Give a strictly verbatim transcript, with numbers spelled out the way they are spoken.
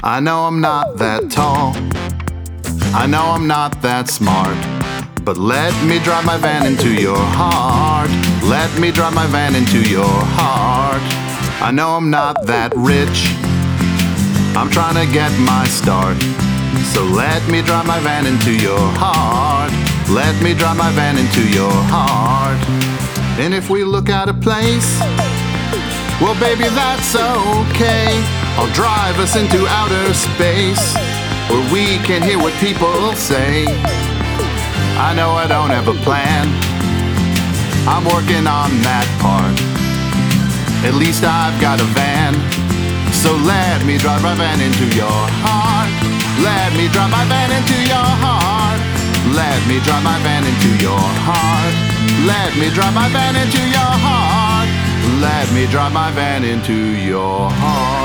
I know I'm not that tall, I know I'm not that smart, but let me drive my van into your heart. Let me drive my van into your heart. I know I'm not that rich, I'm trying to get my start, so let me drive my van into your heart. Let me drive my van into your heart. And if we look at a place, well baby that's okay. I'll drive us into outer space, where we can hear what people say. I know I don't have a plan, I'm working on that part. At least I've got a van, so let me drive my van into your heart. Let me drive my van into your heart. Let me drive my van into your heart. Let me drive my van into your heart. Let me drive my van into your heart.